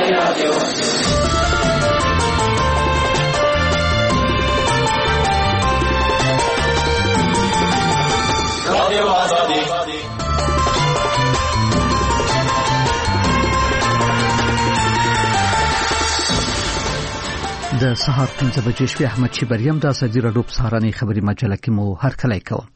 د سهار 5 بجې شپې احمد شیبریم د ازادي راډیو په سهارنۍ خبري مجله کې مو هرکلی کوم.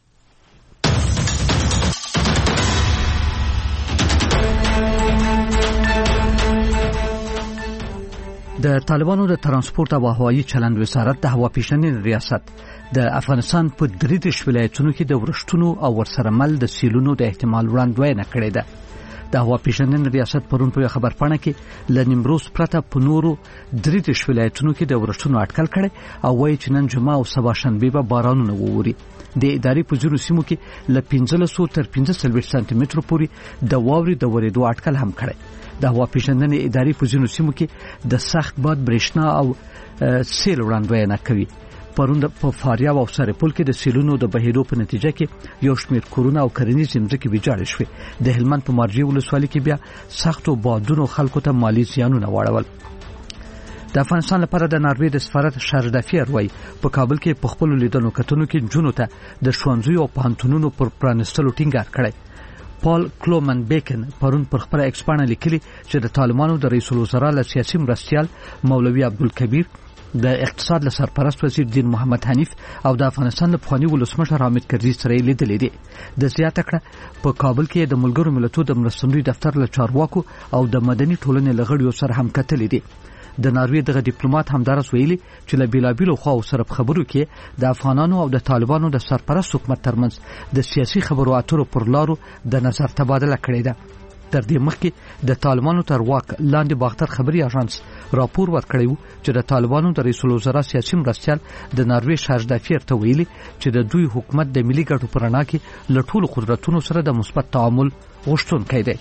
د طالبانو د ترانسپورت او هوایي چلند وزارت د هوا پیژندنې ریاست د افغانستان په 3 ولایتونو کې د ورښتونو او ورسره مل د سیلونو د احتمال وړاندوینه کړې ده. د هوا پیژندنې ریاست پرون په خبر پاڼه کې ل نیمروز پرته په نورو 3 ولایتونو کې د ورښتونو اټکل کړي او وایي چې نن جمعه او سبا شنبه به بارانونه ووري. د ادارې په ځینو سیمو کې ل 1500 تر 15 سانتي متر پورې د واورې د ورېدو اټکل هم کړي. د هوا پیژندنې ادارې په ځینو سیمو کې د سخت باد برېښنا او سیل وړاندوینه کوي. پرون په فاریاب او سرپل کې د سیلونو د بهیدو په نتیجه کې یو شمېر کورونه او کرنیز ځمکې ویجاړې شوې. د هلمند په مارجې ولسوالۍ کې بیا سختو بادونو خلکو ته مالی زیانونه واړول. د افغانستان لپاره د ناروې د سفارت شاردافیر وای په کابل کې په خپل لیدنو کتنو کې جنونو ته د ښوونځیو او پوهنتونونو پر پرانستلو ټینګار کړی. پال کلومن بیکن پرون پر خپل ایکسپانه لیکلي چې د طالبانو د رئیس الوزرا له سیاسي مرستیال مولوي عبدالکبیر د اقتصاد له سرپرست وزیر دین محمد حنیف او د افغانستان د پخواني ولسمشر حامد کرزي سره لیدلې دي. د زیاته کړه په کابل کې د ملګرو ملتونو د مرستندوی دفتر له چارواکو او د مدني ټولنې لغړیو سره هم کتلې دي. د ناروې دغه ډیپلوماټ همدارس ویلي چې له بیلابیلو خواو سره خبرو کې د افغانانو او د طالبانو د سرپرست حکومت ترمنځ د سیاسي خبرو اترو پر لارو د نظر تبادله کړې ده. تر دې مخکې د طالبانو تر واک لاندې باختر خبري اژانس راپور ورکړی و چې د طالبانو د رئیس الوزرا سیاسي مرستیال د ناروې شاردافیر ته ویلي چې د دوی حکومت د ملي ګټو پر رڼا کې له ټولو قدرتونو سره د مثبت تعامل غوښتونکی دی.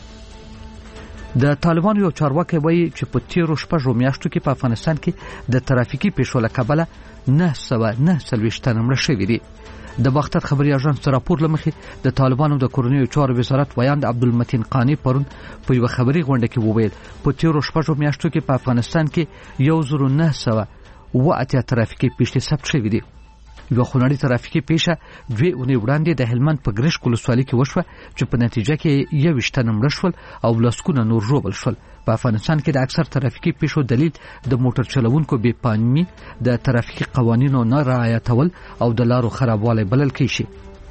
د طالبانو یو چارواکي وایي چې په 13 میاشتو کې په افغانستان کې د ترافیکي پیښو له کبله 949 تنه مړه شوي دي. د باختر خبري اژانس راپور لمخې د طالبانو د کورنیو چارو وزارت ویاند عبدالمتین قانی پرون په یو خبري غونډه کې وویل په 13 میاشتو کې په افغانستان کې 1980 ترافیکي پیښې ثبت شوې دي. یو خونړی ترافیکي پیښه 2 اونۍ وړاندې د هلمند په ګرشک ولسوالۍ کې وشوه چې په نتیجه کې 21 تنه مړه شول او لسګونه نور ژوبل شول. په افغانستان کې د اکثر ترافیکي پیښو دلیل د موټر چلوونکو بې پامي، د ترافیکي قوانینو نه رعایتول او د لارو خرابوالی بلل کېږي.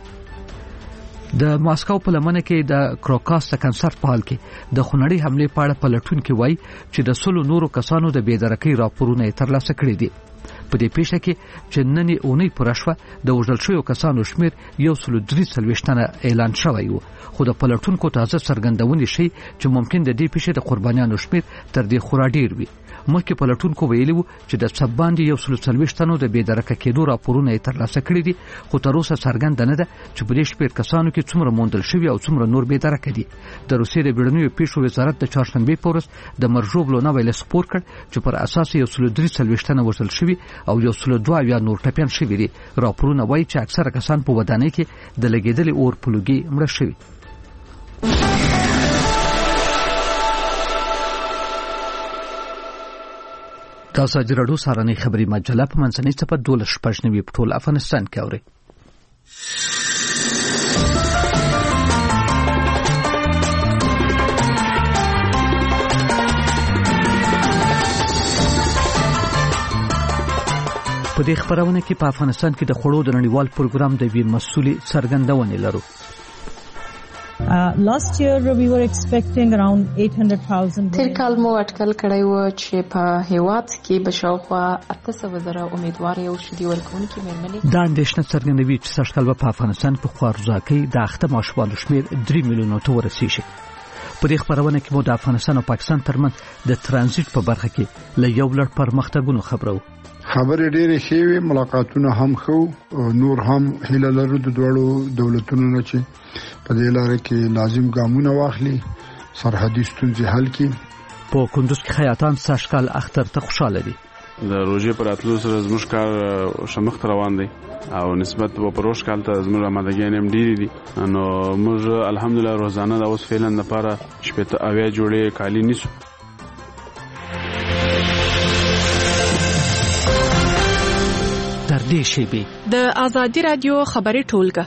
د ماسکو په لمنه کې د کروکاس د کنسرت په حال کې د خونړی حمله په اړه پلټونکي وایي چې د 100 نورو کسانو د بېدرکۍ راپورونه ترلاسه کړي دي. په دې پیښه کې چې نن اونۍ پوره شوه د وژل شویو کسانو شمیر 143 تنه اعلان شوی و، خو د پلټونکو تازه څرګندونې شي چې ممکن د دې پیښې د قربانیانو شمیر تر دې خورا ډیر وي. مخکې پلټونکو ویلي وو چې د څه باندې 140 تنو د بېدرکه کېدو راپورونه ترلاسه کړي دي، خو تر اوسه څرګند نه ده چې په دې شمیر کسانو کې څومره موندل شوي او څومره نور بېدرکه دي. د روسیې د بیړنیو پیښو وزارت د چهارشنبې په ورځ د مرژوبلو نه ویل سپور کړ چې پر اساس 143 تنه وژل شوي او 102 نور ټپيان شوي دي. راپورونه وایي چې اکثره کسان په ودانۍ کې د لګېدلې اور په لوګي مړه شوي. دا ازادي راډیو سهارنۍ خبري مجله په منځنۍ صفحه 12 په ټول افغانستان کې اوري. په دې خبرونه کې په افغانستان کې د خوړو د نړیوال پروګرام د وی مسؤلې څرګندونه لرو. Last year we were expecting around 800,000. تیر کال مو اټکل کړی و چې په هیواد کې بشاوخوا 800,000 امیدوار یو شدي ورکوونکي مېرمنې دا اندېښنه څرګندوي چې سږکال په افغانستان په خوارځواکۍ د اخته ماشومانو شمېر 3 میلیونو ته ورسیږي. په دې خبرونه کې مو د افغانستان او پاکستان ترمنځ د ترانزیت په برخه کې له یو لړ پرمختګونو خبرو. خبرې ډېرې ښې وي، ملاقاتونه هم ښه، نور هم هیله لرو د دوړو دولتونو نه چې په دې لاره کې لازم ګامونه واخلي، سرحدي ستونزې حل کړي. په کندوز کې خیاطان سږکال اختر ته خوشاله دي. د روژې پر اتلو سره زموږ کار شمخت روان دی او نسبت په پروش کال ته زموږ آمادګي هم ډېرې دي. نو موږ الحمدلله روزانه د اوس فعلا لپاره 70 جوړې کالی نیسو. دې شیبې د آزادي رادیو خبري ټولګه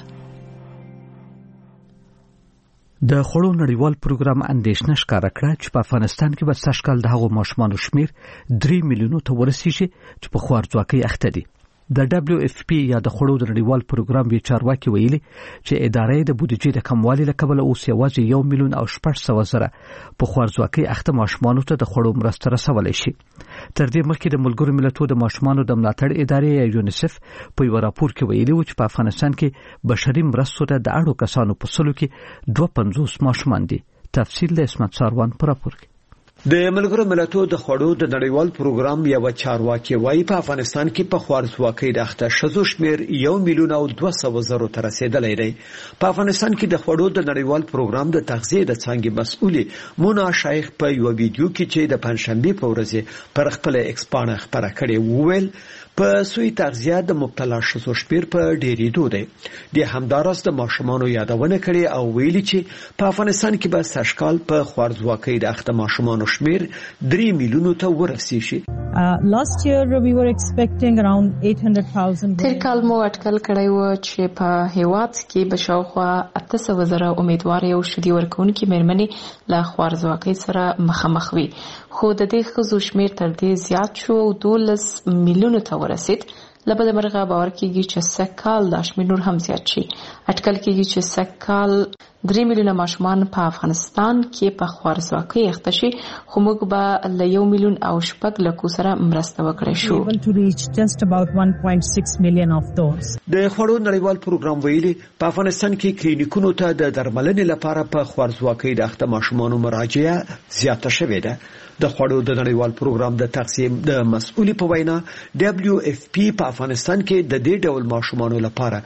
د خړو نړیوال پروګرام اندېښنه ښکاره کړه چې په افغانستان کې به سږکال د هغو ماشومانو شمیر 3 میلیونو ته ورسیږي چې په خوارځواکۍ اخته دي. د WFP یا د خړو نړیوال پروګرام وی چارواکي ویلي چې ادارې د بودیجې د کموالي له کبله اوس یوازې 1 میلیون او 800,000 په خوارځواکۍ اخته ماشومانو ته د خړو مرسته رسولای شي. تر دې مخکې د ملګرو ملتونو د ماشومانو د ملاتړ ادارې یونیسف په یو راپور کې ویلي و چې په افغانستان کې بشري مرستو ته د اړو کسانو په سلو کې 250 ماشومان دي. تفصیل د اسمت ساروان پر راپور کې. د ملګرو ملتونو د خړو د نړیوال پروګرام یو چارواکي وايي په افغانستان کې په خوارځواکۍ د اخته شذو شمیر 1 میلیون او 200,000 ته رسیدلی دی. په افغانستان کې د خړو د نړیوال پروګرام د تغذیه د څانګې مسؤلې مونا شیخ په یو ویډیو کې چې د پنځشنبه په ورځ پر خپل ایکسپانه خبره کړې وویل په سوی تغذیه د مبتلا شذو شمیر په ډېرېدو دی. د همدارس د ماشومانو یادونه کړې او ویلي چې په افغانستان کې به سږکال په خوارځواکۍ د اخته ماشومانو شمیر 3 میلیونو ته ورسیږي. Last year we were expecting around 800,000. تیر کال مو اټکل کړی و چې په هیواد کې به شاوخوا 800,000 امیدوار یو شدي ورکوونکي مېرمنې له خوارځواکۍ سره مخامخ وي. خو د دې ښځو شمیر تر دې زیات شو او 12 میلیونو ته ورسید. لبد مرغه باور کیږي چې سږکال دا شمیر نور هم زیات شي. اټکل کیږي چې سږکال 3 میلیونه ماشومان په افغانستان کې په خوارځواکۍ اخته شي، خو موږ به له 1 میلیون او 7 لک سره مرسته وکړو شو. Able to reach just about 1.6 million of those. د خړو نړیوال پروګرام ویلي په افغانستان کې کلینیکونو ته د درملنې لپاره په خوارځواکۍ د اخته ماشومانو مراجعه زیاته شوې ده. د خړو د نړیوال پروګرام د تقسیم د مسؤلې په وینا WFP په افغانستان کې د دې ډول ماشومانو لپاره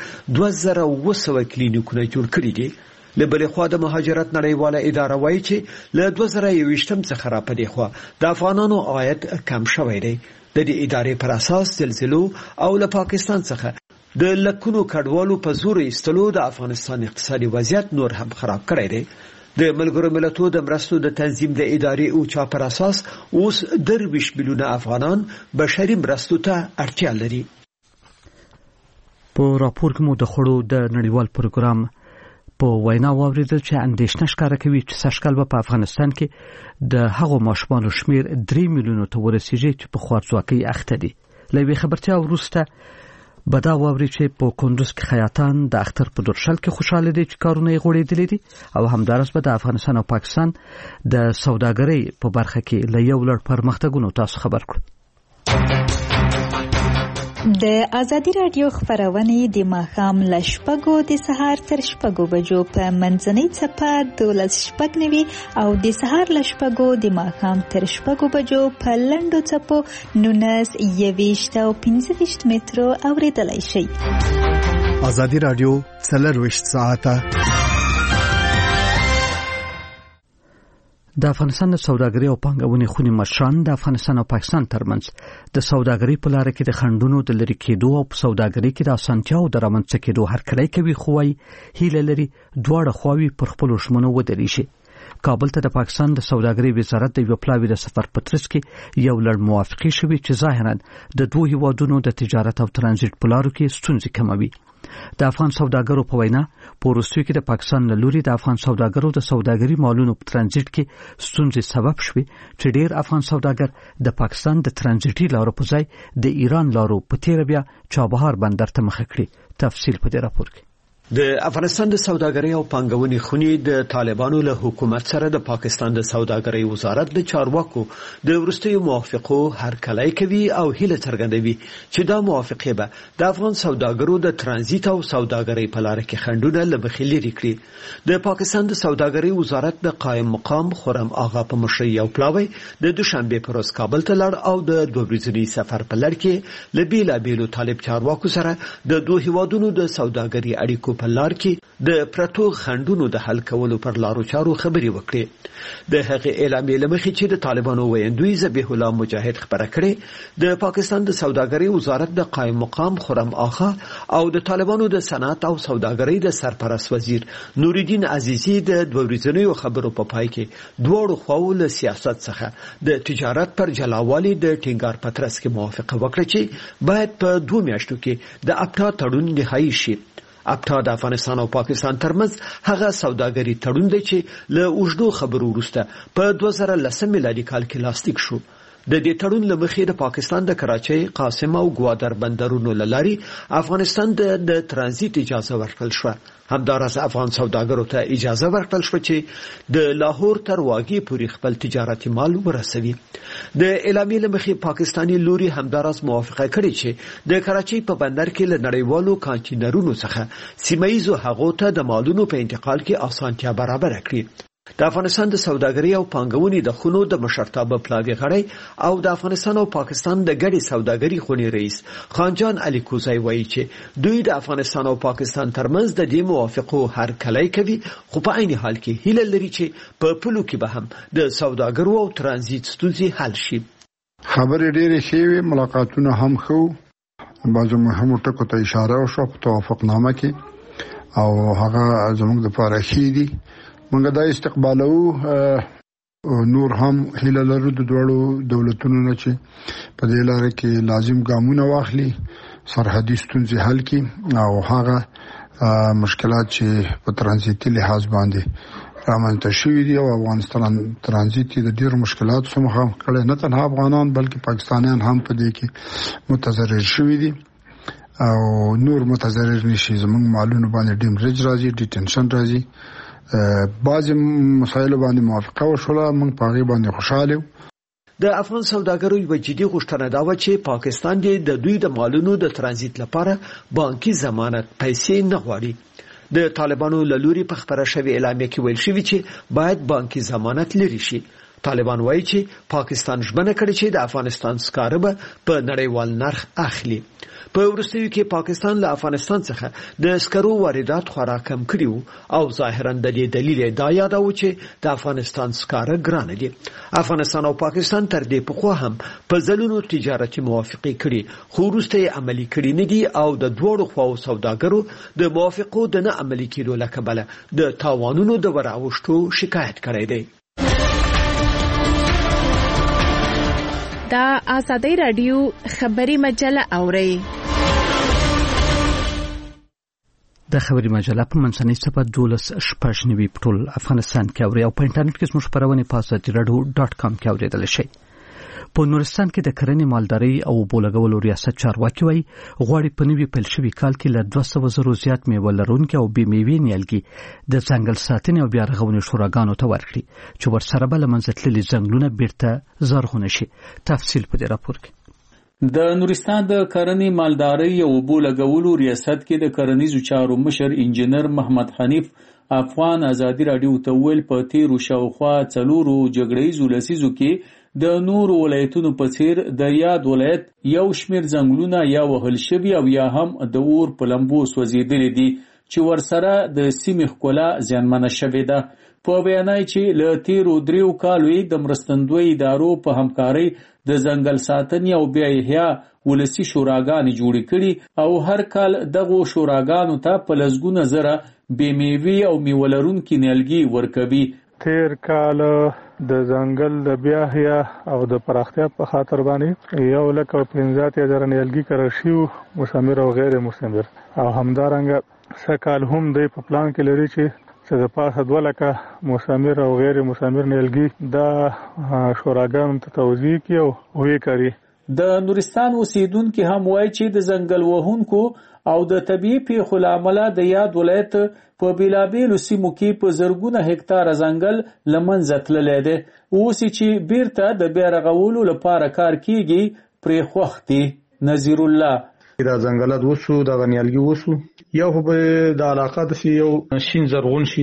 2200 کلینیکونه جوړ کړي دي. لبلې خوا د مهاجرت نړیواله اداره وایي چې له 2021 څخه را پدې خوا د افغانانو عاید کم شوی دی. د دې ادارې پر اساس زلزلو او له پاکستان څخه د لکونو کډوالو په زور ایستلو د افغانستان اقتصادي وضعیت نور هم خراب کړی دی. د ملګرو ملتونو د مرستو د تنظیم د ادارې او چا پر اساس اوس 20 میلیونه افغانان بشري مرستو ته اړتیا لري. په راپور کې مو د خړو د نړیوال پروګرام په وینا واوریدل چې اندېښنه ښکاره کوي چې سږکال په افغانستان کې د هغو ماشومانو شمیر 3 میلیونو ته ورسیږي چې په خوارځواکۍ اخته دي. لوی خبرتیا وروسته بدا واوري چې په کندوز کې خیاطان د اختر په درشل کې خوشاله دي چې کارونه یې غوړېدلې دي او همدارس به د افغانستان او پاکستان د سوداګرۍ په برخه کې له یو لړ پرمختګونو تاسو خبر کړو. د آزادي رادیو خبرونه د ماښام له 6 د سهار تر 6 بجو په منځنۍ څپه 12:09 او د سهار له 6 د ماښام تر 6 بجو په لنډو څپو 19:20 او 15 مترو اوریدلای شي. آزادي رادیو 24 ساعته د افغانستان د سوداګرۍ او پانګونې خونې مشران د افغانستان او پاکستان ترمنځ د سوداګرۍ په لار کې د خنډونو د لرې کېدو او په سوداګرۍ کې د اسانتیاو د رامنځته کېدو هرکلی کوي، خو وايي هیله لري دواړه خواوې پر خپلو ژمنو ودرېږي. کابل ته د پاکستان د سوداګرۍ وزارت د یو پلاوي د سفر په ترڅ کې یو لړ موافقې شوې چې ظاهراً د دوه هیوادونو د تجارت او ترانزیت په لارو کې ستونزې کموي. د افغان سوداګرو په وینا په وروستیو کې د پاکستان له لوري د افغان سوداګرو د سوداګري مالونو په ترانزیت کې ستونزې سبب شوې چې ډېر افغان سوداګر د پاکستان د ترانزیتي لارو په ځای د ایران لارو په تیر بیا چابهار بندر ته مخه کړې. تفصیل په دې راپور کې. د افغانستان د سوداګرۍ او پانګونې خونې د طالبانو له حکومت سره د پاکستان د سوداګرۍ وزارت د چارواکو د وروستیو موافقو هرکلی کوي او هیله څرګندوي چې دا موافقې به د افغان سوداګرو د ترانزیت او سوداګرۍ په لار کې خنډونه له مخې لرې کړي. د پاکستان د سوداګرۍ وزارت د قائم مقام خرم آغا په مشرۍ یو پلاوی د دوشنبه پر ورځ کابل ته لاړ او د دوه ورځني سفر په لړ کې له بیلابیلو طالب چارواکو سره د دوه هیوادونو د سوداګرۍ اړیکو په لار کې د پرتو خندونو د حل کولو پر لارو چارو خبري وکړي د هغه اعلامیې لمخې چې د طالبانو ویندوی ذبیح الله مجاهد خبره کړې د پاکستان د سوداګرۍ وزارت د قائم مقام خرم آخا او د طالبانو د صنعت او سوداګرۍ د سرپرست وزیر نوردین عزیزی د دوه ورځنیو خبرو په پای کې دوه خواو له سیاست څخه د تجارت پر جلاوالي د ټینګار پترس کې موافقه وکړه چې باید په 2 میاشتو کې د اپټا تړون نهایی شي. اپټا د افغانستان او پاکستان ترمنځ هغه سوداګري تړون دی چې له اوږدو خبرو وروسته په 2010 میلادي کال کې لاسلیک شو. د دې تړون له مخې د پاکستان د کراچۍ، قاسم او ګوادر بندرونو لاري افغانستان د ترانزیت اجازه ورکړل شو. همدارس افغان سوداګرو ته اجازه ورکړل شو چې د لاهور تر واګي پورې خپل تجارتي مال ورسوي. د اعلامیې له مخې پاکستاني لوري همدارس موافقه کړې چې د کراچۍ په بندر کې له نړیوالو کانټینرونو څخه سیمایي هغو ته د مالونو په انتقال کې اسانتیا برابر کړي. د افغانستان د سوداګرۍ او پانګونې د خونو د مشرتابه پلاوی غړی او د افغانستان او پاکستان د ګډې سوداګرۍ خونې رئیس خانجان علي کوزای وایي چې دوی د افغانستان او پاکستان ترمنځ د دې موافقو هر کلی کوي، خو په عین حال کې هیله لري چې په پلو کې به هم د سوداګرو او ترانزیت ستونزې حل شي. خبرې ډېرې شوي، ملاقاتونه هم خو بعضو مهمو ټکو ته اشاره وشوه په توافقنامه کې او هغه زموږ لپاره ښې دي. موږ دا استقبالو نور هم هیله لرو د دوړو دولتونو نه چې په دې لار کې لازم ګامونه واخلي، سرحدي ستونزې حل کړي او هغه مشکلات چې په ترانزیتي لحاظ باندې رامنځته شوي دي او افغانستان ترانزیت د ډېرو مشکلاتو سره مخ کړي، نه تنها افغانان بلکې پاکستانیان هم په دې کې متضرر شوي دي او نور متضرر نشي. زموږ مالونه باندې ډیمریج راځي، ډیټنشن راځي، بعض مسایل باندې موافقه وشوله، موږ په هغه باندې خوشاله یو. د افغان سوداګرو یو جدي غوښتنه دا و چې پاکستان د دوی د مالونو د ترانزیت لپاره بانکي ضمانت پیسې نه غواړي. د طالبانو له لوري په خبره شوی اعلامیه کې ویل شوی چې باید بانکي ضمانت لري شي. طالبان وایي چې پاکستان ژمنه کړې چې د افغانستان سکاره به په نړیوال نرخ اخلي. په وروستیو کې پاکستان له افغانستان څخه د سکرو واردات خورا کم کړي او ظاهرا د دې دلیل دا یادو چې د افغانستان سکاره ګران دي. افغانستان او پاکستان تر دې پخوا هم په ځلونو تجارتي موافقه کړي، خو وروسته یې عملي کړي نه دي او د دوړو خواو سوداګرو د موافقو د نه عملي کېدو له کبله د تاوانونو د وراوښتو شکایت کړی دی. دا آزادی رادیو خبری مجله اوري. د خبري مجله په منځنۍ صفحه 12 په ټول افغانستان کې اوري او په انټرنیټ کې زموږ خبرونه په azadiradio.com کې اوریدل شي. په نورستان کې د کرنې مالدارۍ او بولګولو ریاست چارواکي وایي غواړي په نوي پیل شوي کال کې له 200 زیات میوه لرونکي او بې میوې نیالګي د ځنګل ساتنې او بیا رغونې شوراګانو ته ورکړي چې ورسره به له منځه تللي ځنګلونه بیرته زرغونه شي. تفصیل په دې راپور کې. د نورستان د کرنې مالدارۍ او بولګولو ریاست کې د کرنیزو چارو مشر انجنیر محمد حنیف افغان آزادی رادیو ته ویل په تیرو شاوخوا 4 جګړیزو لسیزو کې د نور ولایتونو په څیر د یاد ولایت یو شمیر ځنګلونه یا وهل شوي او یا هم د اور په لمبو سوځېدلي دي چې ورسره د سیمې ښکلا زیانمنه شوې ده. په بیانای چې له تیرو 3 کالو د مرستندوی ادارو په همکارۍ د ځنګل ساتنې او بیا احیا ولسی شوراګانې جوړې کړي او هر کال دغه شوراګانو ته په لسګونه زره بې میوې او میوه لرونکي نیالګي ورکوي. تیر کال د ځنګل د بیا احیا او د پراختیا په خاطر باندې 1,15,000 نیالګي کرل شوي، مثمر او غیر مثمر، او همدارنګه سکال هم د په پلان کې لري چې د پاسه 2,00,000 مثمر او غیر مثمر نیالګي د شوراګانو ته توزیع کړي او وې کوي. د نورستان اوسیدونکو هم وایي چې د ځنګل وهونکو او د طبيعي پیښو لامل د یاد ولایت په بیلابیلو سیمو کې په زرګونه هکتار ځنګل لمنځه تللی دی. اوس چې بیرته د بیا رغولو لپاره کار کیږي پرې خوښ دي. نذیر الله دا ځنګلات وسو د غنیالګي وسو یو په د علاقه د یو شین زرغون شي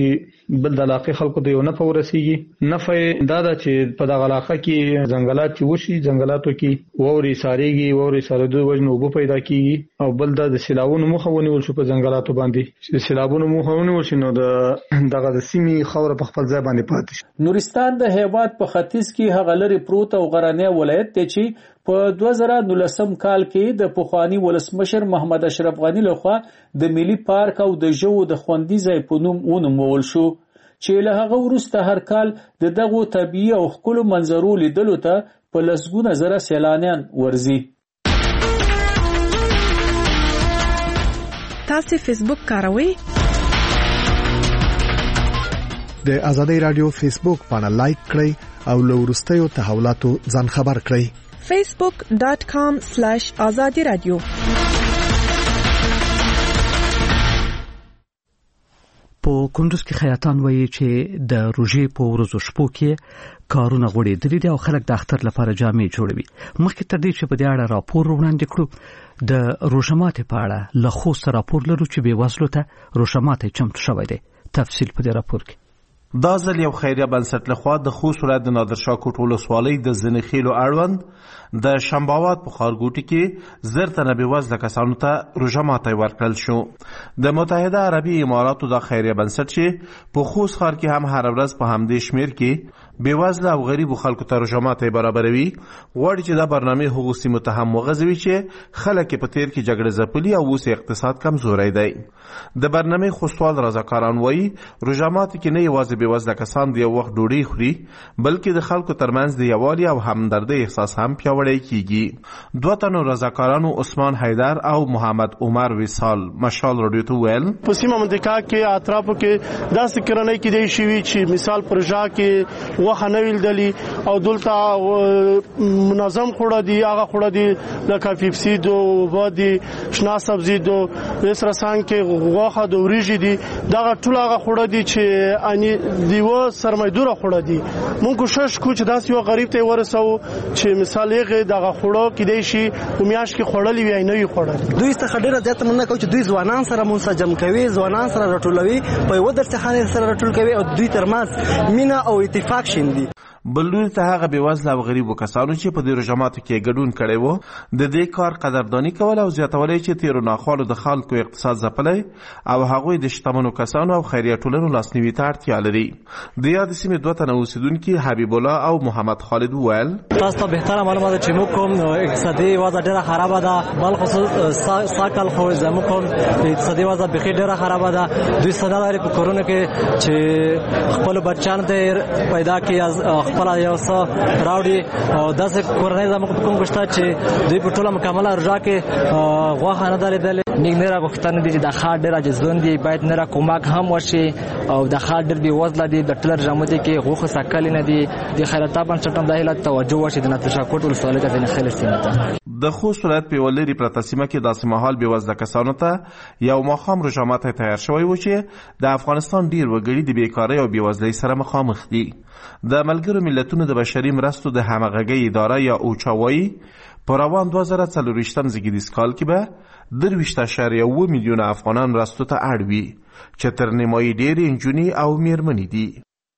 بل د علاقې خلکو ته یو نه پورسیږي نفع دا ده چې په دغه علاقه کې ځنګلات چې وشي ځنګلاتو کې ووري ساريږي ووري سارېدو وجنه وبو پیدا کیږي او بل د سیلابونو مخه ونیول شو په ځنګلاتو باندې چې سیلابونو مخه ونیول شي نو دغه د سیمې خاور په خپل ځای باندې پاتې شي. نورستان د هیواد په ختیځ کې هغه لري پروت او غرانه ولایت دی چې په 2019 کال کې د پخوانی ولسمشر محمد اشرف غنی لخوا د ملي پارک او د ژوو د خوندي ځای په نوم ونومول شو چې له هغه وروسته هر کال د دغو طبيعي او ښکلو منظرو لیدلو ته په لسګونه زره سیلانیان ورځي. تاسو فیسبوک کاروئ؟ د ازادي رادیو فیسبوک باندې لایک کړئ او له وروستیو تحولاتو ځان خبر کړئ. facebook.com/azadi radio په کندوز کې خیاطان وایي چې د روژې په ورځو شپو کې کارونه غوړېدلي دي او خلک د اختر لپاره جامې جوړوي. مخکې تر دې چې په دې اړه راپور وړاندې کړو د روژه ماتي په اړه له خوست راپور لرو چې بېوزلو ته روژه ماتي چمتو شوی دی. تفصیل په دې راپور کې. دا ځل یو خیریه بنسټ لخوا د خوست ولایت د نادرشاه کوټ ولسوالۍ د زنخیلو اړوند د شمباوات په ښارګوټي کې زر تنه بېوزله کسانو ته روژه ماتی ورکړل شو. د متحده عربي اماراتو د خیریه بنسټ چې په خوست ښار کې هم هر ورځ په همدې شمیر کې بېوزله او غریبو خلکو ته روژه ماتی برابروي غواړي چې دا برنامه هغو سیمو ته هم وغځوي چې خلک په تیر کې جګړه ځپلي او اوس اقتصاد کمزوری دی. د برنامه خوستوال رضاکاران وایي روژه ماتی کې نه یوازې بېوزله کسان د یو وخت ډوډۍ خوري بلکې د خلکو ترمنځ د یووالي او همدردۍ احساس هم پیاوړی کیږي. دوه تنو رضاکارانو عثمان حیدر او محمد عمر وصال مشال رادیو ته ویل په سیمه منطقه کې اطرافو کې داسې کرنۍ کې دی شوي چې مثال پروژه کې وخه نه ویلدلی او دلته منظم خوړه دی هغه خوړه دی لکه پیپسي دو وادي شنا سبزي دو اسرسان کې غوخه د وریجې دي دغه ټول هغه خوړه دي چې اني دیو سرمایدوره خوړه دي. مونږ کوشش کوو چې داسې یو غریب ته ورسو چې مثال یې دغه خوړه کې دی شي او میاش کې خوړلې وي نه وي خوړلې. دوی څخه ډیره زیاته مننه کوم چې دوی ځوانان سره منسجم کوي ځوانان سره راټولوي په یو درڅخانه سره راټول کوي او دوی ترمنځ مینا او اتفاق شیندي. بللوري ته هغه بېوزله او غریبو کسانو چې په دې روژه ماتو کې ګډون کړی و د دې کار قدرداني کول او زیاتولی چې تیرو ناخوالو د خلکو اقتصاد ځپلی او هغوی د شتمنو کسانو او خیریه ټولنو لاسنیوي ته اړتیا لري. د یادې سیمې دوه تنه اوسېدونکي حبیب الله او محمد خالد وویل تاسو ته بهتره معلومه ده چې موږ کوم اقتصادي وضع ډېره خرابه ده بالخصوص ساکل خو زموږ کوم اقتصادي وضع بیخي ډېره خرابه ده. دوی صدا لري په کورونو کې چې خپلو بچیانو ته پیدا کړي خپل یو څه راوړي او داسې کورنۍ زموږ په کوم شته چې دوی په ټوله مکمله روژه کې غوښه نه ده لیدلې. موږ نه راغوښتنه دي چې د ښار ډېر عاجزون دي باید نه را کومک هم وشي او د ښار ډېر بېوزله دي د ټول روژه ماتي کې غوښه سکلې نه دي. د خیراتي بنسټ هم دا هیله توجه وشي د نادرشاه کوټ ولسوالۍ ته زنخیل سیمې ته. د خوست ولایت په یوه لرې پرته سیمه کې داسې مهال بېوزله کسانو ته یو ماښام روژه ماتی تیار شوی و چې د افغانستان ډېر وګړي د بېکارۍ او بېوزلۍ سره مخامخ دي. د ملګرو ملتونو د بشري مرستو د همغږۍ اداره یا اوچا وایي په روان 2024 زیږدیز کال کې به 23.7 میلیونه افغانان مرستو ته اړ وي چې تر نیمایي ډېرې نجونې او میرمنې دي.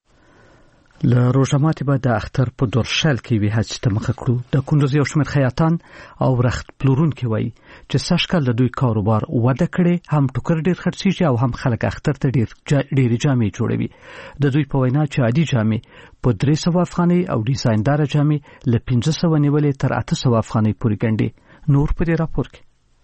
له روژه ماتي به د اختر په دورشل کې وي حج ته مخه کړو. د کندوز یو شمېر خیاطان او رخت پلورونکي وایي چې سږکال د دوی کاروبار وده کړې هم ټوکر ډېر خرڅېږي او هم خلک اختر ته ډېرې جامې جوړوي. د دوی په وینا چې عادي جامې په 300 افغانۍ او ډیزاینداره جامې له 500 نیولې تر 800 افغانۍ پورې ګڼي. نور په دې راپور کې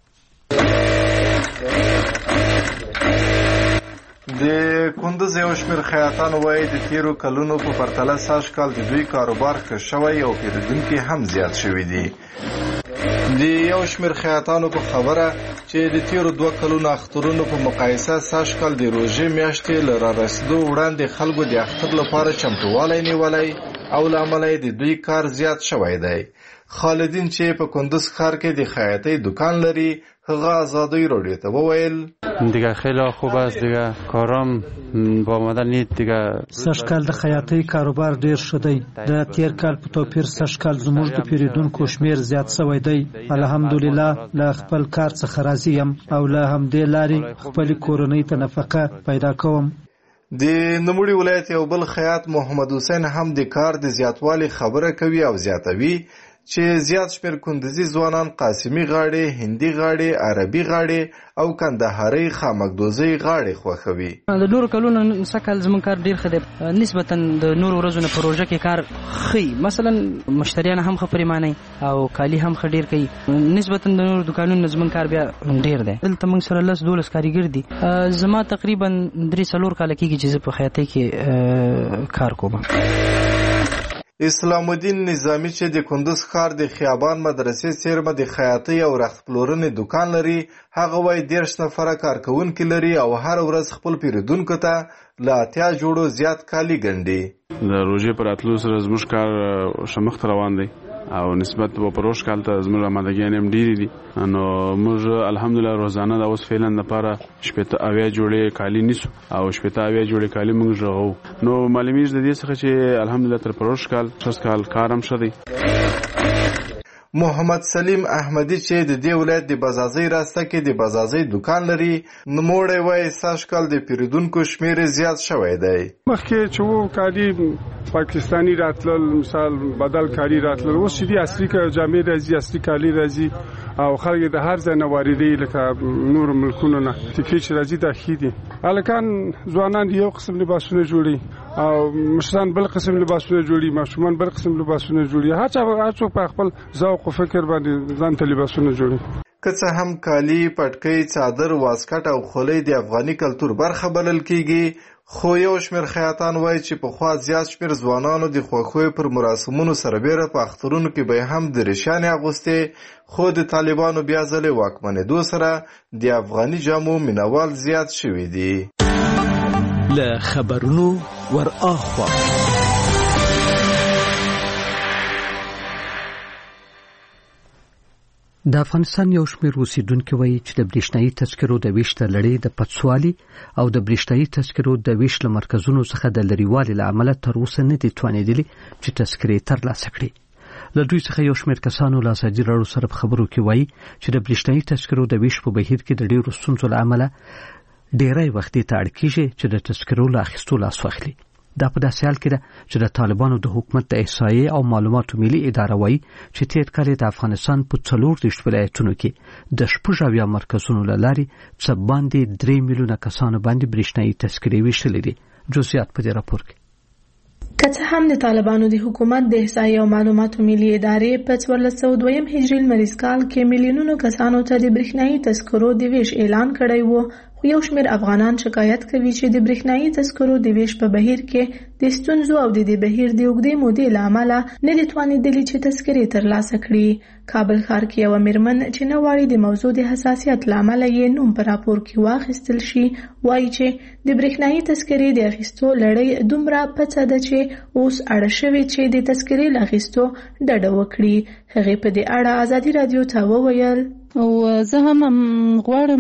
د کندوز یو شمېر خیاطانو وایي د تیرو کلونو په پرتله سږ کال د دوی کاروبار ښه شوی او پیرودونکي هم زیات شوي دي. د یو شمېر خیاطانو په خبره چې د تیرو 2 کلونو اخترونو په مقایسه سږ کال د روژې میاشتې له رارسېدو وړاندې خلکو د اختر لپاره چمتووالی نیولی او له امله د دوی کار زیات شوی دی. خالدین چې په کندوز ښار کې د خیاطۍ دکان لري هغه ازادی رادیو ته وویل دیگه خیلی خوب است دیگه کارم با آمدن نیست دیگه. سږ کال د خیاطۍ کاروبار ډیر شدی د تیر کال په توپیر سږ کال زموږ د پیرودونکو شمیر زیات شوی دی. الحمدلله له خپل کار څخه راضی یم او له همدې لارې خپل کورنۍ ته نفقه پیدا کوم. د نوموړي ولایت یو بل خیاط محمد حسین هم د کار د زیاتوالي خبره کوي او زیاتوي چې زیات شمیر کندوزي ځوانان قاسمي غاړي، هندي غاړي، عربي غاړي او کندهاري خامکدوزي غاړي خوښوي. د نور کلونو سکل زمون کار ډیر خده نسبتا د نور ورځو په پروژه کې کار خي، مثلا مشتریان هم خپریمانه او کالی هم خډیر کوي، نسبتا د نور دکانونو زمون کار بیا ډیر دی. دلته موږ سره 12 کاریګر دي. زما تقریبا 3-4 کال کېږي چې په خیاطۍ کې کار کوم. اسلام الدین نظامی چې د کندوز ښار د خیابان مدرسې څیرمه د خیاطۍ او رخت پلورنې دکان لري، هغه وایي 13 نفره کارکوونکي لري او هر ورځ خپل پیرودونکو ته له 80 جوړو زیات کالي ګنډي. د روژې پر راتلو سره زموږ کار شمخ روان دی او نسبت په پروش کال ته زموږ آمادګیان هم ډېرې دي. نو موږ الحمدلله روزانه د اوس فعلا لپاره 80 جوړې کالي نیسو او 80 جوړې کالي موږ ژغو. نو معلومیږي د دې څخه چې الحمدلله تر پروش کال شس کال کار هم ښه دی. محمد سلیم احمدی چې د دې ولایت د بازازۍ راسته کې د بازازۍ دکان لري، نوموړی وایي سږ کال د پیرودونکو شمیر زیات شوی دی. مخکې چې وو کالي پاکستانی راتلل، مثال بدل کالي راتلل، اوس چې اصلي جامې راځي، اصلي کالي راځي او خلک د هر ځای نه واردوي، لکه نور ملکونو نه تکې چې راځي دا ښې دي. هلکان ځوانان یو قسم لباسونه جوړي او مشران بل قسم لباسونه جوړي، ماشومان بل قسم لباسونه جوړي. هر څوک په خپل ذوق او فکر باندې ځان ته لباسونه جوړي. که څه هم کالي، پټکۍ، څادر، واسکټ او خولۍ د افغاني کلتور برخه بلل کیږي، خو یو شمیر خیاطان وایي چې پخوا زیات شمیر ځوانانو د خوښیو پر مراسمونو سربیره په اخترونو کې به هم درېشانې اغوستې، خو د طالبانو بیا ځلې واکمنېدو سره د افغاني جامو مینوال زیات شوي دي. له خبرونو ور اخوا د افغانستان یو شمېر اوسیدونکو وایي چې د برېښنايي تذکرو د ویش د لړۍ د پڅوالي او د برېښنايي تذکرو د ویش له مرکزونو څخه د لرېوالي له امله تر اوسه نه دي توانېدلي چې تذکرې ترلاسه کړي. له دوی څخه یو شمېر کسانو له ازادي راډیو سره په خبرو کې وایي چې د برېښنايي تذکرو د ویش په بهیر کې د ډېرو ستونزو له امله ډېری وخت ته اړ کېږي چې د تذکرو له اخیستو لاس واخلي. دا په داسې حال کې ده چې د طالبانو د حکومت د احصایې او معلوماتو ملي اداره وایي چې تیر کال د افغانستان په 40 ولایتونو کې د 16 مرکزونو له لارې څه باندې 3 میلیونه کسانو باندې برېښنايي تذکرې ویشلې دي. جزئیات په دې راپور کې. که څه هم د طالبانو د حکومت د احصایې او معلوماتو ملي ادارې په 1402 هجري لمریز کال کې میلیونونو کسانو ته د برېښنايي تذکرو د ویش اعلان کړی و، خو یو شمېر افغانان شکایت کوي چې د برېښنايي تذکرو د ویش په بهیر کې د ستونزو او د دې بهیر د اوږدې مودې له امله نه دي توانېدلي چې تذکرې ترلاسه کړي. کابل ښار کې یوه مېرمن چې نه غواړي د موضوع د حساسیت له امله یې نوم په راپور کې واخیستل شي، وایي چې د برېښنايي تذکرې د اخیستو لړۍ دومره پڅه ده چې اوس اړه شوې چې د تذکرې له اخیستو ډډه وکړي. هغې په دې اړه ازادي راډیو ته وویل او زه هم غواړم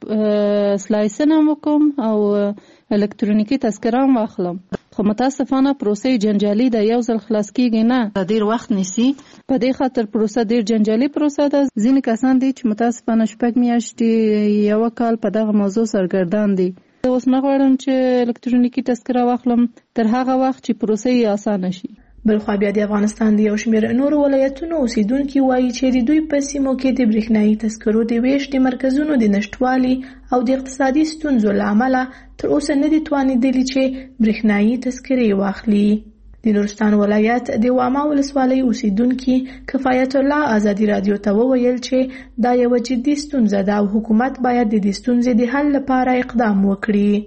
چې سلایسنه وکم او الکترونیکی تذکره واخلم، خو متاسفانه پروسه جنجالي ده، یو ځل خلاص کیږي نه، ډیر وخت نیسي. په دې خاطر پروسه ډیر جنجالي پروسه ده. ځینې کسان دي چې متاسفانه 6 میاشتې یو کال په دغه موضوع سرګردان دي. اوس نه غواړم چې الکترونیکی تذکره واخلم تر هغه وخت چې پروسه یې اسانه شي. بلخوا بیا د افغانستان د یو شمېر نورو ولایتونو اوسیدونکي وایي چې د دوی په سیمو کې د برېښنايي تذکرو د ویش د مرکزونو د نشتوالي او د اقتصادي ستونزو له امله تر اوسه نه دي توانېدلي چې برېښنايي تذکرې واخلي. د نورستان ولایت د واما ولسوالۍ اوسیدونکي کفایت الله ازادي راډیو ته وویل چې دا یوه جدي ستونزه ده او حکومت باید د دې ستونزې د حل لپاره اقدام وکړي.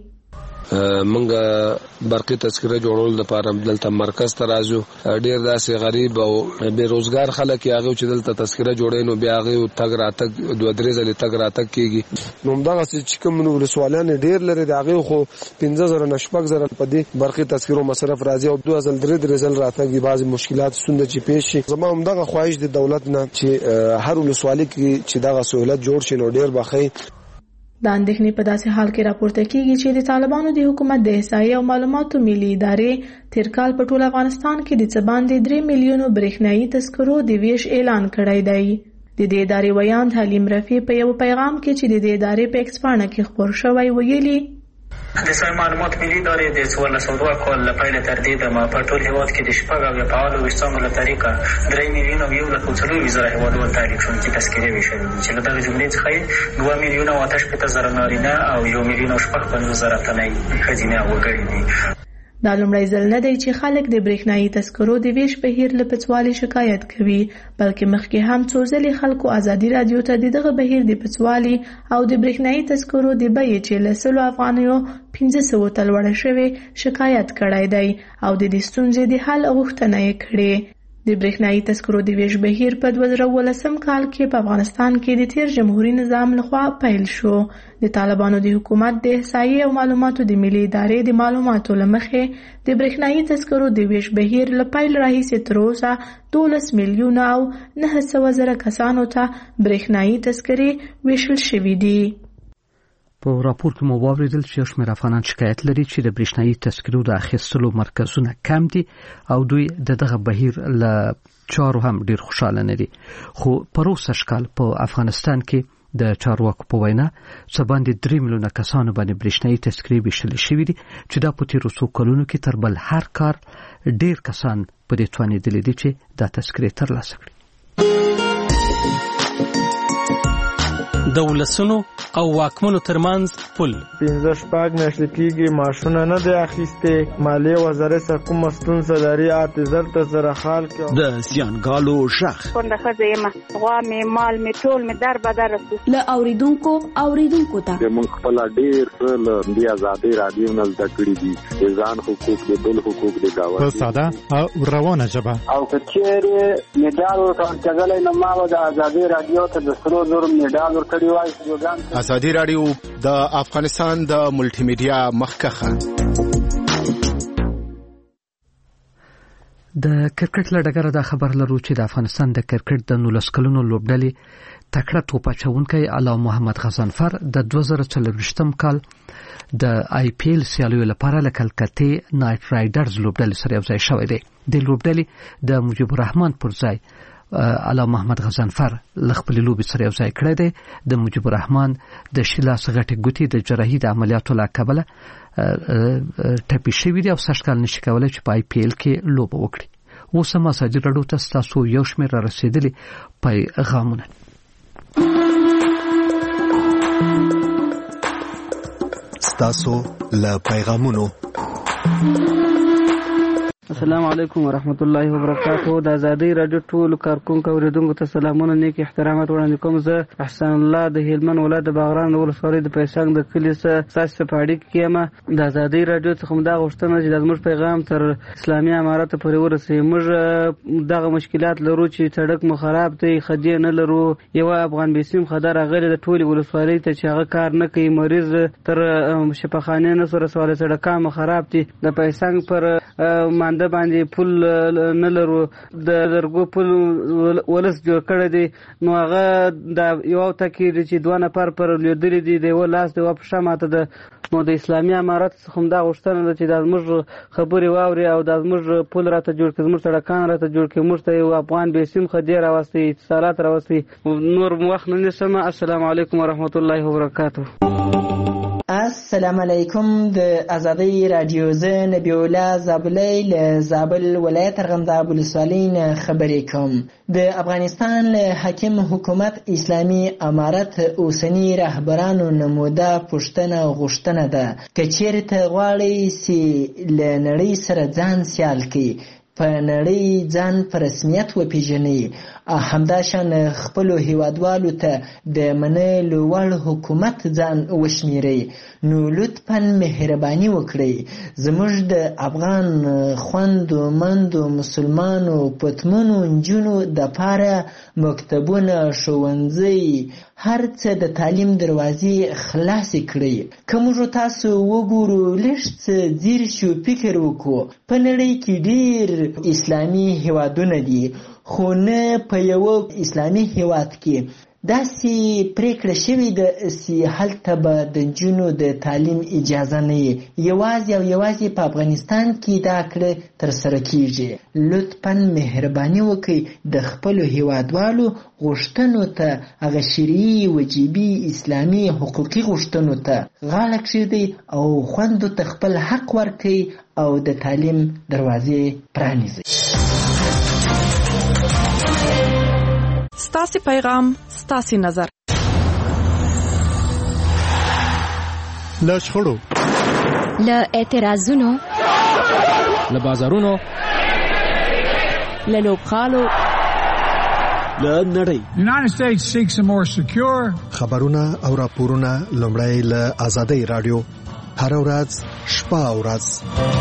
منګه برقي تذکره جوړول لپاره دلته مرکز ته راځو، ډیر داسې غریب او بیروزګار خلک هغه چې دلته تذکره جوړي نو بیا هغه تګ راتګ 2-3 ځله تګ راتګ کیږي. نو دغه چې کوم ولسوالان ډیر لري د هغه خو 15,000 نشپک زره په دې برقي تذکرو مصرف راځي او 2-3 ځله راتګ دي. بعضی مشکلات ستونزې چې پیښ شي، زما هم دغه خواهش د دولت نه چې هر ولسوالۍ کې چې دغه سہولت جوړ شي نو ډیر بخي. دا اندېښنې په داسې حال کې راپورته کیږي چې د طالبانو د حکومت د احصایې او معلوماتو ملي ادارې تیر کال په ټول افغانستان کې د څه باندې 3 میلیونو برېښنايي تذکرو د ویش اعلان کړی دی. د دې ادارې ویاند حلیم رفیع په یو پیغام کې چې د دې ادارې په ایکس پاڼه کې خپور شوی ویلي د ساي معلومات ملي ادارې د 1402 کال له پیله تر دې دمه په ټول هېواد کې د 6 فعالو ویښتانو له طریقه 3,1,4,000 هېوادوال تعلیق شول چې تذکرې ویشلې دي چې له دغه جملې څخه یې 2,088,000 نارینه او 1,056,000 تنه ښځینه وګړي دي. دا لومړی ځل نه دی چې خلک د برېښنایي تذکرو د ویش بهیر له پڅوالي شکایت کوي، بلکې مخکې هم څو ځلې خلکو ازادي رادیو ته دغه بهیر د پڅوالي او د برېښنایي تذکرو د بیې چې له 100 افغانیو 1500 ته لوړه شوې شکایت کړی دی او د دې ستونزې د حل غوښتنه یې کړې. د برېښنایي تذکرو د ویش بهیر په 2019 کال کې په افغانستان کې د تیر جمهوریت نظام لخوا پیل شو. د طالبانو د حکومت د احصایې او معلوماتو د ملي ادارې د معلوماتو لمخې د برېښنایي تذکرو د ویش بهیر له پیل راهیسې تر اوسه 12 میلیونه او 900,000 کسانو ته برېښنایي تذکرې ویشل شوې دي. په راپور کې مو واوریدل چې شمېر افغانان شکایت لري چې د برېښنایي تذکرو د اخیستلو مرکزونه کم دي او دوی دغه بهیر له چارو هم ډیر خوشاله نه دي. خو پروسه شکل په افغانستان کې د چارواکو په وینا څه باندې 3 میلیونه کسانو باندې برېښنایي تذکرې ویشل شوې دي چې دا په تیرو څو کلونو کې تر بل هر کار ډیر کسان په دې توانېدلي دي چې دا تذکرې ترلاسه کړي. د ولسونو او واکمنو ترمنځ پل 15 میاشتې کېږي معاشونه نه دی اخیستې، مالیې وزارت سره کومه ستونزه لري، اعتذار ته سره حال کې د زیانګالو شخ کونډه ښځه یم، غوا مې مال مې ټول مې در بدر رسو له اوریدونکو ته موږ خپل ډېر له دې ازادي رادیو نه زده کړي دي د ځان حقوق د بل حقوق د گاوند په ساده او روانه ژبه او کچېره میډال ورکړل نه ما د ازادي رادیو ته د سرو زر میډال ورکړی وای. ازادي رادیو د افغانستان د ملټي میډیا مخکخه. د کرکټ لړګره د خبر لرو چې د افغانستان د کرکټ د 19 کلونو لوبډلې تکړه توپاچونکي علاء محمد غضنفر د 2024 کال د آی پی ایل سیالیو لپاره له کلکتې نایټ رایډرز لوبډلې سره یو ځای شوی دی. د لوبډلې د مجيب الرحمن پر ځای علاء محمد غضنفر لخپل لوبي سره یو ځای کړی دی. د مجيب الرحمن د شیلاس غټي ګوتی د جراحي د عملیاتو له کبله ټپي شوی دی او سشکل نشي کولای چې په آی پی ایل کې لوب وکړي. اوس هم ازادي رادیو ته تاسو یو شمېر رسیدلی پیغامونه. تاسو له پیغامونو. السلام علیکم ورحمت الله وبرکاتہ. د ازادي رادیو ټول کارکونکو اوریدونکو ته سلامونه نیک احترامات وړاندې کوم. زه احسان الله د هلمند ولایت د باغران ولسوالۍ د پیسنګ د کلي ساسي سپاړي کې ما د ازادي رادیو څخه دا غوښتنه چې د موږ پیغام تر اسلامي امارات پورې ورسي. موږ دغه مشکلات لرو چې سړک مو خراب دی، خدي نه لرو، یو افغان بیسیم خدای راغلی د ټولي ولسوالۍ ته چې هغه کار نه کوي، مریض تر شفاخانه نه سره سوال سړکان مو خراب دي. د پیسنګ پر مانده باندې پل نه لرو، د درګو پل ولس جوړ کړی دی، نو هغه د یو تکیر چې دوه نفر پر لیدل دي د ولاس د واپښه ماته ده. نو د اسلامي امارات څخه دا غوښتنه ده چې د موږ خبري واوري او د موږ پل راته جوړ کړي، موږ سړکان راته جوړ کړي، موږ ته یو افغان بیسیم خدای راوستي، اتصالات راوستي. نور وخت نه نشم. السلام علیکم ورحمت الله وبرکاتہ. السلام علیکم. د ازادي رادیو زه نبی الله زابلی له زابل ولایت ارغنداب ولسوالۍ نه خبرې کوم. د افغانستان له حاکم حکومت اسلامي امارت اوسنی رهبرانو نموده پښتنه غوښتنه ده که چیرته غواړي چې له نړۍ سره ځان سیال کړي، په نړۍ ځان په رسمیت وپیژني، همداشان خپل هیوادوالو ته د منلو وړ حکومت ځان وشمیري، نو لطفاً مهرباني وکړئ زموږ د افغان خوندو مندو مسلمانو پتمنو نجونو د پاره مکتبونه، ښوونځي، هر څه د تعلیم دروازې خلاص کړئ. که موږ تاسو وګورو لږ څه ځیر شو فکر وکړو، په نړۍ کې ډیر اسلامي هیوادونه دي، خو نه په یو اسلامي هیواد کې داسې پریکړه شوې ده چې هلته به د نجونو د تعلیم اجازه نه وي. یوازې په افغانستان کې دا کړه ترسره کیږي. لطفا مهرباني وکړئ د خپلو هیوادوالو غوښتنو ته، هغه شرعي وجیبي اسلامي حقوقي غوښتنو ته غاړه کېږدئ او خویندو ته خپل حق ورکړئ او د تعلیم دروازې پرانیزئ. ستاسې پیغام، ستاسې نظر. له شخړو، له اعتراضونو، له بازارونو، له لوبغالو، له نړۍ. United States seeks a more secure. خبرونه او راپورونه لومړی له آزادۍ رادیو هر ورځ شپه او ورځ